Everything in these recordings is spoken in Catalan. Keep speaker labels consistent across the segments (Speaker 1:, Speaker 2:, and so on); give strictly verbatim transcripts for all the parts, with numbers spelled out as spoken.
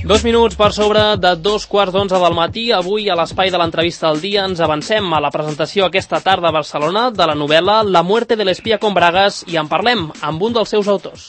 Speaker 1: Dos minuts per sobre de dos quarts d'onze del matí. Avui, a l'espai de l'entrevista del dia, ens avancem a la presentació aquesta tarda a Barcelona de la novel·la La muerte del espía con bragas i en parlem amb un dels seus autors.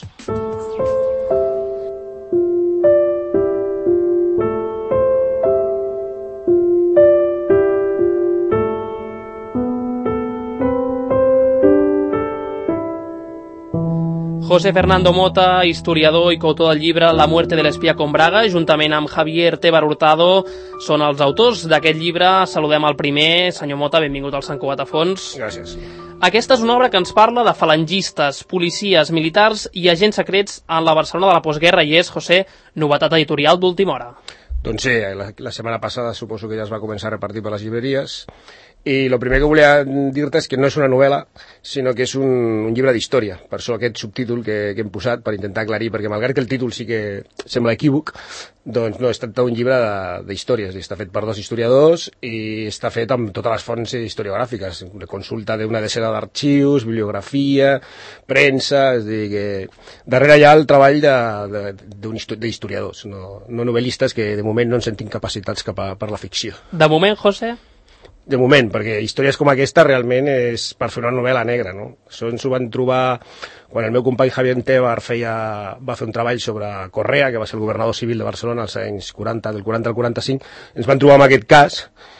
Speaker 1: José Fernando Mota, historiador i coautor del llibre La muerte de l'espía con braga, juntament amb Javier Tebar Hurtado, són els autors d'aquest llibre. Saludem el primer. Senyor Mota, benvingut al Sant Cugat a Fons.
Speaker 2: Gràcies.
Speaker 1: Aquesta és una obra que ens parla de falangistes, policies, militars i agents secrets en la Barcelona de la postguerra i és, José, novetat editorial d'última hora.
Speaker 2: Doncs sí, la, la setmana passada suposo que ja es va començar a repartir per les llibreries. I el primer que volia dir-te és que no és una novel·la, sinó que és un, un llibre d'història. Per això aquest subtítol que, que hem posat, per intentar aclarir, perquè malgrat que el títol sí que sembla equívoc, doncs no, es tracta d'un llibre d'històries. Està fet per dos historiadors i està fet amb totes les fonts historiogràfiques. Consulta d'una decena d'arxius, bibliografia, premsa... És a dir, que darrere hi ha el treball d'historiadors, no, no novel·listes que de moment no ens sentim capacitats cap a, per la ficció.
Speaker 1: De moment, José...
Speaker 2: De moment, perquè històries com aquesta realment és per fer una novel·la negra, no? Això ens ho van trobar quan el meu company Javier Tebar feia, va fer un treball sobre Correa, que va ser el governador civil de Barcelona als anys quaranta, del quaranta al quaranta-cinc. Ens van trobar amb aquest cas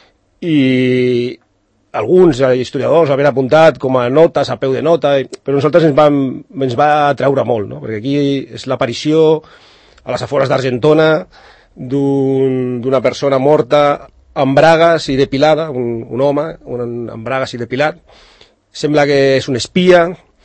Speaker 2: i alguns historiadors l'havien apuntat com a notes, a peu de nota, però nosaltres ens, vam, ens va atraure molt, no? Perquè aquí és l'aparició a les afores d'Argentona d'una un, persona morta amb bragues i depilada, un, un home un, amb bragues i depilat. Sembla que és un espia.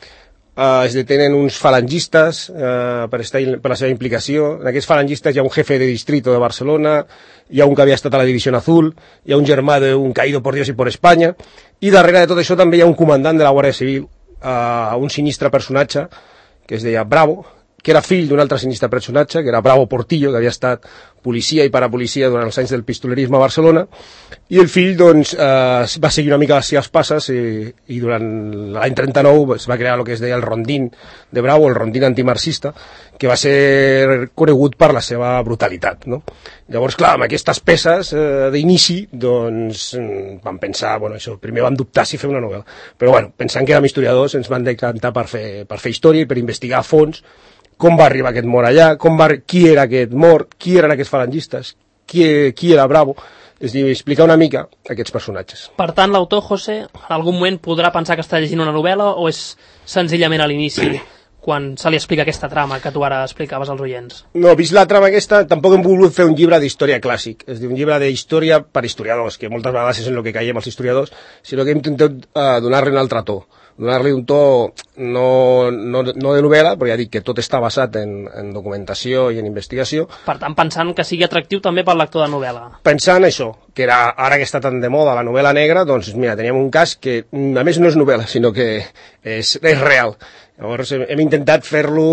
Speaker 2: Uh, es detenen uns falangistes uh, per, estar, per la seva implicació. En aquests falangistes hi ha un jefe de distrito de Barcelona, hi ha un que havia estat a la Divisió Azul, hi ha un germà d'un caído por Dios y por España, i darrere de tot això també hi ha un comandant de la Guàrdia Civil, uh, un sinistre personatge que es deia Bravo, que era fill d'un altre sinistre personatge, que era Bravo Portillo, que havia estat policia i parapolicia durant els anys del pistolerisme a Barcelona, i el fill doncs, eh, va seguir una mica les seves passes i, i durant l'any trenta-nou es va crear el que es deia el rondín de Bravo, el rondín antimarxista, que va ser conegut per la seva brutalitat, no? Llavors, clar, amb aquestes peces eh, d'inici, doncs, vam pensar, bueno, això, primer vam dubtar si fer una novel·la, però bueno, pensant que érem historiadors, ens van decantar per fer, per fer història i per investigar a fons com va arribar aquest mort allà, com va, qui era aquest mort, qui eren aquests falangistes, qui, qui era Bravo, és a dir, explicar una mica aquests personatges.
Speaker 1: Per tant, l'autor, José, en algun moment podrà pensar que està llegint una novel·la o és senzillament a l'inici, quan se li explica aquesta trama que tu ara explicaves als oients?
Speaker 2: No, vist la trama aquesta, tampoc hem volgut fer un llibre d'història clàssic, és a dir, un llibre d'història per historiadors, que moltes vegades és en el que caiem els historiadors, sinó que hem intentat uh, donar-li un altre to. Donar-li un to no, no, no de novel·la, però ja dic que tot està basat en, en documentació i en investigació.
Speaker 1: Per tant, pensant que sigui atractiu també pel lector de novel·la.
Speaker 2: Pensant això, que era, ara que està tan de moda la novel·la negra, doncs mira, teníem un cas que a més no és novel·la, sinó que és, és real. Llavors hem intentat fer-lo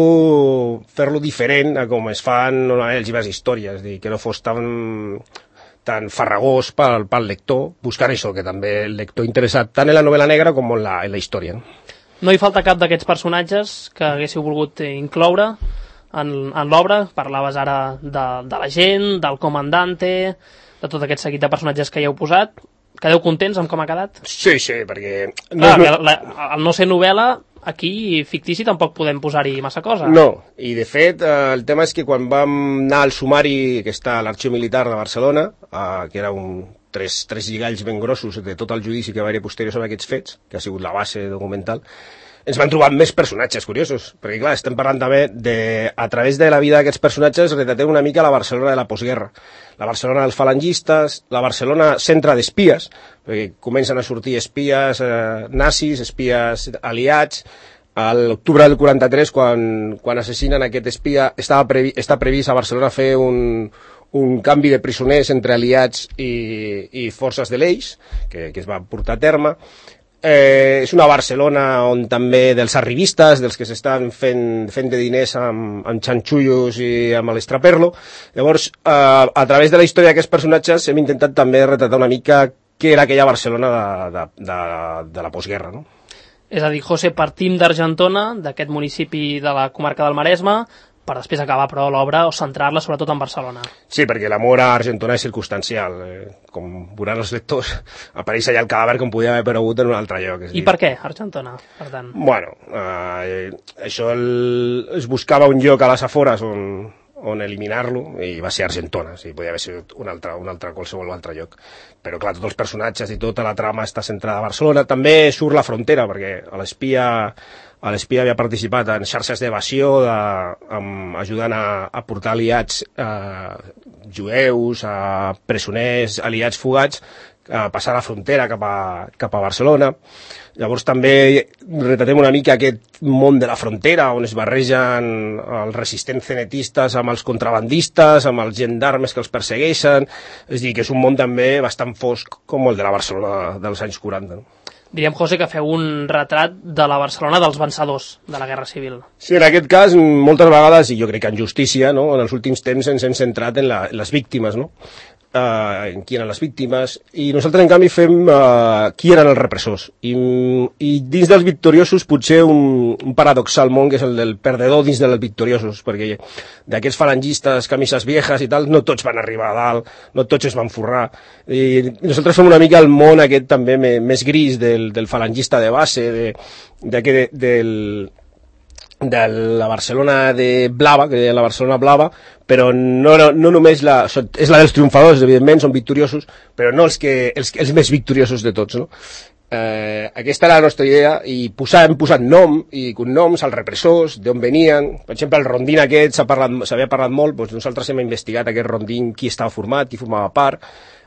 Speaker 2: fer-lo diferent a com es fan normalment els llibres d'història, és a dir, que no fos tan tan farragós pel, pel lector, buscar això, que també el lector interessat tant en la novel·la negra com en la, en la història.
Speaker 1: No hi falta cap d'aquests personatges que haguéssiu volgut incloure en, en l'obra? Parlaves ara de, de la gent, del comandante, de tot aquest seguit de personatges que hi heu posat. Quedeu contents amb com ha quedat?
Speaker 2: Sí, sí, perquè...
Speaker 1: No, Clar, és... la, al no ser novel·la, aquí fictici tampoc podem posar-hi massa cosa.
Speaker 2: No, i de fet eh, el tema és que quan vam anar al sumari que està a l'Arxiu Militar de Barcelona, eh, que era un tres, tres lligalls ben grossos de tot el judici que va haver posterior sobre aquests fets, que ha sigut la base documental, ens van trobar més personatges curiosos, perquè clar, estem parlant també de, a través de la vida d'aquests personatges, retratem una mica la Barcelona de la postguerra, la Barcelona dels falangistes, la Barcelona centre d'espies, perquè comencen a sortir espies eh, nazis, espies aliats. A l'octubre del quaranta-tres, quan, quan assassinen aquest espia, estava previ, està previst a Barcelona fer un, un canvi de presoners entre aliats i, i forces de l'Eix, que, que es va portar a terme. Eh, és una Barcelona on també dels arribistes, dels que s'estan fent, fent de diners amb, amb xanxullos i amb l'estraperlo. Llavors, eh, a través de la història d'aquests personatges hem intentat també retratar una mica què era aquella Barcelona de, de, de, de la postguerra, no?
Speaker 1: És a dir, José, partim d'Argentona, d'aquest municipi de la comarca del Maresme, per després acabar, però, l'obra o centrar-la sobretot en Barcelona.
Speaker 2: Sí, perquè l'amor a Argentona és circumstancial. Eh, com veuran els lectors, apareix allà el cadàver com podia haver aparegut en un altre lloc.
Speaker 1: I per què Argentona, per tant?
Speaker 2: Bueno, eh, això el, es buscava un lloc a les afores on, on eliminar-lo, i va ser Argentona. O sigui, podia haver sigut un altre, un altre qualsevol altre lloc. Però, clar, tots els personatges i tota la trama està centrada a Barcelona. També surt la frontera, perquè a l'espia... A l'espia havia participat en xarxes d'evasió, de, amb, ajudant a, a portar aliats eh, jueus, a presoners, aliats fugats, a passar la frontera cap a, cap a Barcelona. Llavors també retratem una mica aquest món de la frontera, on es barregen els resistents cenetistes amb els contrabandistes, amb els gendarmes que els persegueixen. És a dir, que és un món també bastant fosc, com el de la Barcelona dels anys quaranta. No?
Speaker 1: Diríem, José, que feu un retrat de la Barcelona dels vencedors de la Guerra Civil.
Speaker 2: Sí, en aquest cas, moltes vegades, i jo crec que en justícia, no? En els últims temps ens hem centrat en, la, en les víctimes, no? Uh, en qui eren les víctimes, i nosaltres en canvi fem uh, qui eren els repressors, i, i dins dels victoriosos potser un, un paradoxal món, que és el del perdedor dins dels victoriosos, perquè d'aquests falangistes, camises viejas i tal, no tots van arribar a dalt, no tots es van forrar, i nosaltres fem una mica el món aquest també més gris del, del falangista de base, de, de, de, del de la Barcelona de Blava, que deien la Barcelona Blava, però no, no, no només la... És la dels triomfadors, evidentment, són victoriosos, però no els, que, els, els més victoriosos de tots, no? Eh, aquesta era la nostra idea, i posar, hem posat nom i cognoms als repressors, d'on venien. Per exemple, el rondín aquest s'havia parlat molt, doncs nosaltres hem investigat aquest rondín, qui estava format, qui formava part.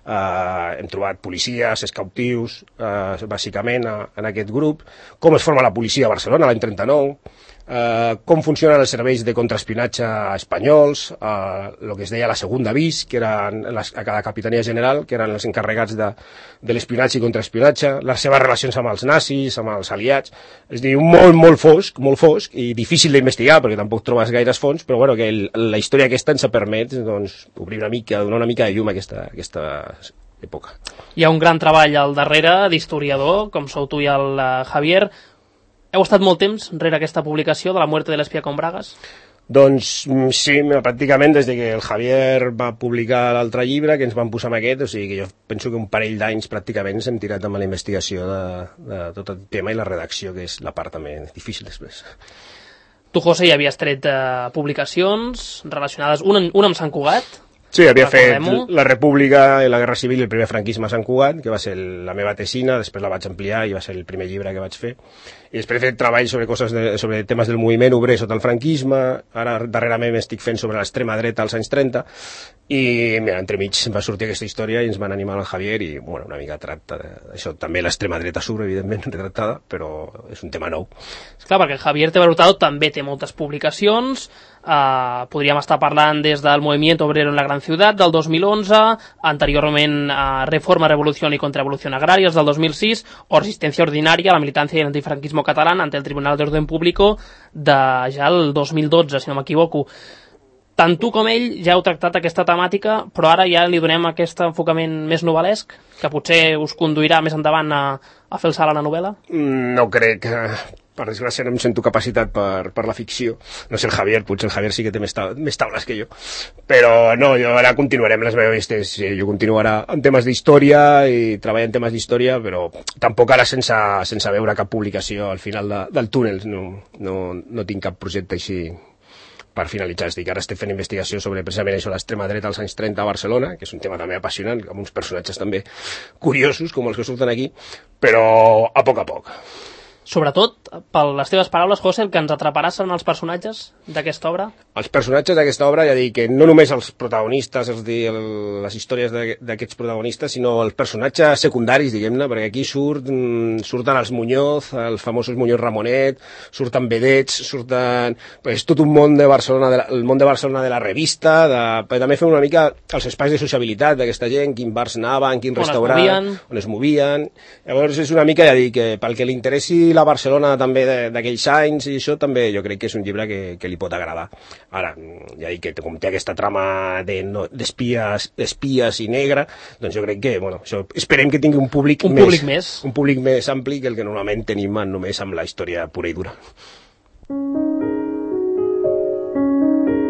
Speaker 2: Uh, hem trobat policies, escautius, uh, bàsicament uh, en aquest grup, com es forma la policia a Barcelona l'any trenta-nou, uh, com funcionen els serveis de contraespionatge espanyols, uh, el que es deia la segunda vis, que eren les, a cada capitania general, que eren els encarregats de, de l'espionatge i contraespionatge, les seves relacions amb els nazis, amb els aliats. És a dir, un molt, molt fosc, molt fosc, i difícil d'investigar, perquè tampoc trobes gaires fons, però bueno, que el, la història aquesta ens permet doncs, obrir una mica, donar una mica de llum a aquesta, aquesta època.
Speaker 1: Hi ha un gran treball al darrere d'historiador, com sou tu i el uh, Javier. Heu estat molt temps rere aquesta publicació de La muerte de l'espia con bragas?
Speaker 2: Doncs sí, pràcticament des de que el Javier va publicar l'altre llibre, que ens vam posar amb aquest, o sigui que jo penso que un parell d'anys pràcticament ens hem tirat amb la investigació de, de tot el tema i la redacció, que és la part també difícil després.
Speaker 1: Tu, José, ja havies tret uh, publicacions relacionades, una, una amb Sant Cugat.
Speaker 2: Sí, havia fet La República i la Guerra Civil i el primer franquisme a Sant Cugat, que va ser la meva tesina, després la vaig ampliar i va ser el primer llibre que vaig fer. I després he fet treball sobre coses de, sobre temes del moviment obrer sota el franquisme, ara darrerament estic fent sobre l'extrema dreta als anys trenta, i mira, entremig va sortir aquesta història i ens van animar el Javier i, bueno, una mica tracta d'això. També l'extrema dreta surt, evidentment, retratada, però és un tema nou.
Speaker 1: Esclar, perquè el Javier Tebarutado també té moltes publicacions. Uh, podríem estar parlant des del Movimiento Obrero en la Gran Ciudad del dos mil onze, anteriorment uh, Reforma, Revolución y Contraevolución Agrarias del dos mil sis, o Resistencia Ordinaria, la militancia y el antifranquismo catalán ante el Tribunal de Orden Público de ja el dos mil dotze, si no m'equivoco. Tant tu com ell ja heu tractat aquesta temàtica, però ara ja li donem aquest enfocament més novel·lesc, que potser us conduirà més endavant a, a fer el salt a la novel·la?
Speaker 2: No crec. Per desgràcia no em sento capacitat per, per la ficció. No sé el Javier, potser el Javier sí que té més, ta més taules que jo. Però no, jo ara continuaré amb les meves vistes. Jo continuaré en temes d'història i treballar en temes d'història, però tampoc ara sense, sense veure cap publicació al final de, del túnel. No, no, no tinc cap projecte així per finalitzar. Estic ara estic fent investigació sobre precisament això, l'extrema dreta als anys trenta a Barcelona, que és un tema també apassionant, amb uns personatges també curiosos, com els que surten aquí, però a poc a poc.
Speaker 1: Sobretot, per les teves paraules, José, el que ens atraparà seran els personatges d'aquesta obra?
Speaker 2: Els personatges d'aquesta obra, ja dic que no només els protagonistes, els di, el, les històries d'aquests protagonistes, sinó els personatges secundaris, diguem-ne, perquè aquí surt, surten els Muñoz, els famosos Muñoz Ramonet, surten vedets, surten... És tot un món de Barcelona, de la, el món de Barcelona de la revista, de, però també fem una mica els espais de sociabilitat d'aquesta gent, quin bars anaven, quin on restaurant, es on es movien. Llavors és una mica, ja dic, que pel que li interessi la Barcelona també d'aquells anys i això també jo crec que és un llibre que, que li pot agradar. Ara, ja dic que com té aquesta trama d'espies de, no, espies i negra, doncs jo crec que, bueno, això, esperem que tingui un públic,
Speaker 1: un
Speaker 2: més,
Speaker 1: públic més
Speaker 2: un públic més ampli que el que normalment tenim només amb la història pura i dura.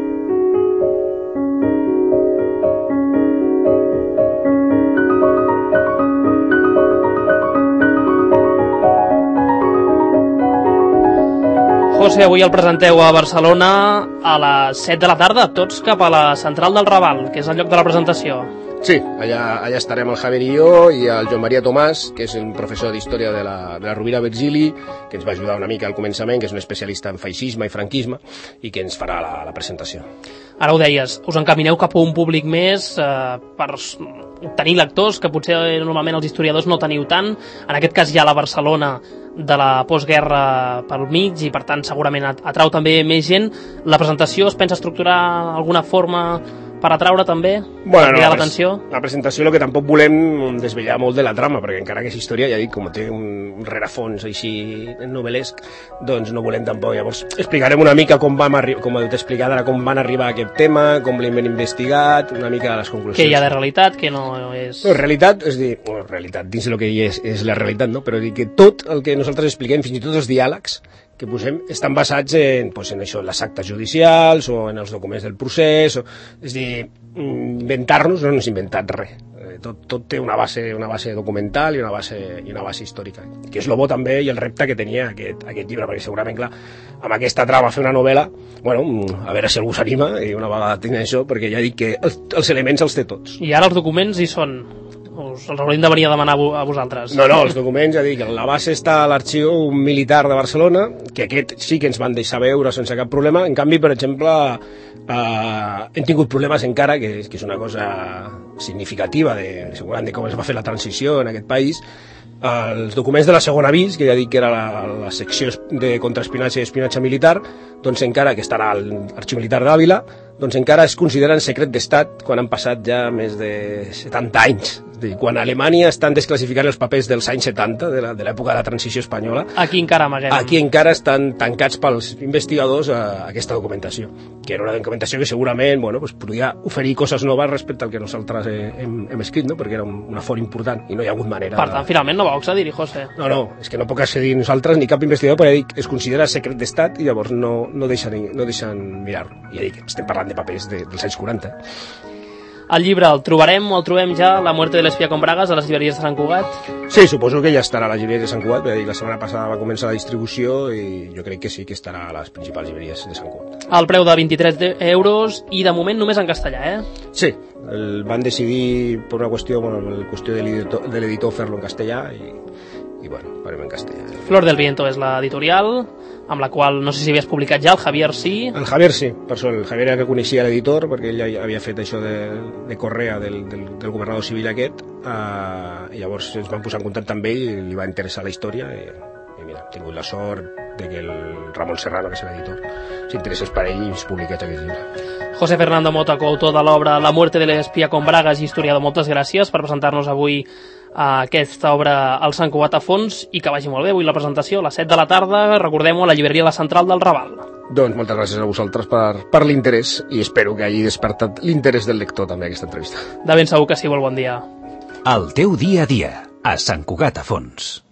Speaker 1: José, avui el presenteu a Barcelona a les set de la tarda, tots cap a la Central del Raval, que és el lloc de la presentació.
Speaker 2: Sí, allà, allà estarem el Javier i jo i el Joan Maria Tomàs, que és un professor d'història de la, de la Rovira Virgili, que ens va ajudar una mica al començament, que és un especialista en feixisme i franquisme, i que ens farà la, la presentació.
Speaker 1: Ara ho deies, us encamineu cap a un públic més eh, per tenir lectors, que potser normalment els historiadors no teniu tant. En aquest cas hi ha la Barcelona de la postguerra pel mig i per tant segurament atrau també més gent. La presentació es pensa estructurar alguna forma per atraure també,
Speaker 2: bueno,
Speaker 1: per cridar
Speaker 2: no,
Speaker 1: l'atenció?
Speaker 2: La presentació, el que tampoc volem desvetllar molt de la trama, perquè encara que és història, ja dic, com té un rerefons així novel·lesc, doncs no volem tampoc. Llavors explicarem una mica com vam arribar, com heu explicat ara, com van arribar a aquest tema, com l'hem investigat, una mica les conclusions.
Speaker 1: Què hi ha de realitat, que no és...
Speaker 2: No, realitat, és dir, bueno, realitat, dins del que hi és, és la realitat, no? Però dir que tot el que nosaltres expliquem, fins i tot els diàlegs que posem, estan basats en, pues, en això, en les actes judicials o en els documents del procés, o, és dir, inventar-nos no ens hem inventat res. Tot, tot té una base, una base documental i una base, i una base històrica, que és el bo també i el repte que tenia aquest, aquest llibre, perquè segurament, clar, amb aquesta trama fer una novel·la, bueno, a veure si algú s'anima, i una vegada tinc això, perquè ja dic que els, els elements els té tots.
Speaker 1: I ara els documents hi són? Us els hauríem de venir a demanar a vosaltres?
Speaker 2: No, no, els documents, ja dic, la base està a l'arxiu militar de Barcelona, que aquest sí que ens van deixar veure sense cap problema. En canvi, per exemple, eh, hem tingut problemes encara, que, que és una cosa significativa, de, segurament de com es va fer la transició en aquest país. Els documents de la segona avís, que ja dic que era la, la secció de contraespionatge i espionatge militar, doncs encara, que estarà a l'Arxiu Militar d'Àvila, doncs encara es consideren secret d'estat quan han passat ja més de setanta anys. Quan a Alemanya estan desclassificant els papers dels anys setanta, de l'època de la transició espanyola,
Speaker 1: aquí encara amaguem.
Speaker 2: Aquí encara estan tancats pels investigadors a aquesta documentació, que era una documentació que segurament, bueno, pues, podia oferir coses noves respecte al que nosaltres hem, hem escrit, no? Perquè era una font important i no hi ha hagut manera.
Speaker 1: Per tant, de... finalment no vau accedir-hi, José.
Speaker 2: No, no, és que no puc accedir nosaltres ni cap investigador, perquè dic, es considera secret d'estat i llavors no, no deixen, no deixen mirar-lo. Ja dic, estem parlant de papers de, dels anys quaranta.
Speaker 1: El llibre el trobarem o el trobem ja, La muerte de l'espia con bragas, a les llibreries de Sant Cugat?
Speaker 2: Sí, suposo que ja estarà a les llibreries de Sant Cugat, perquè la setmana passada va començar la distribució i jo crec que sí que estarà a les principals llibreries de Sant Cugat.
Speaker 1: El preu de vint-i-tres euros i de moment només en castellà, eh?
Speaker 2: Sí, el van decidir per una qüestió, bueno, la qüestió de l'editor fer-lo en castellà i, i bueno, farem en castellà.
Speaker 1: Flor del Viento és l'editorial, amb la qual no sé si havies publicat ja, el Javier sí.
Speaker 2: El Javier sí, per això el Javier era que coneixia l'editor, perquè ell ja havia fet això de, de Correa del, del, del governador civil aquest, uh, i llavors ens van posar en contacte amb ell i li va interessar la història i, i mira, hem tingut la sort de que el Ramon Serrano, que és l'editor, s'interessés per ell i es publiqués aquest llibre.
Speaker 1: José Fernando Mota, coautor de l'obra La muerte de l'espia con bragas i historiador, moltes gràcies per presentar-nos avui a aquesta obra al Sant Cugat a fons i que vagi molt bé avui la presentació a les set de la tarda, recordem-ho, a la llibreria La Central del Raval.
Speaker 2: Doncs moltes gràcies a vosaltres per, per l'interès i espero que hagi despertat l'interès del lector també aquesta entrevista.
Speaker 1: De ben segur que sí, molt bon dia.
Speaker 3: El teu dia a dia, a Sant Cugat a fons.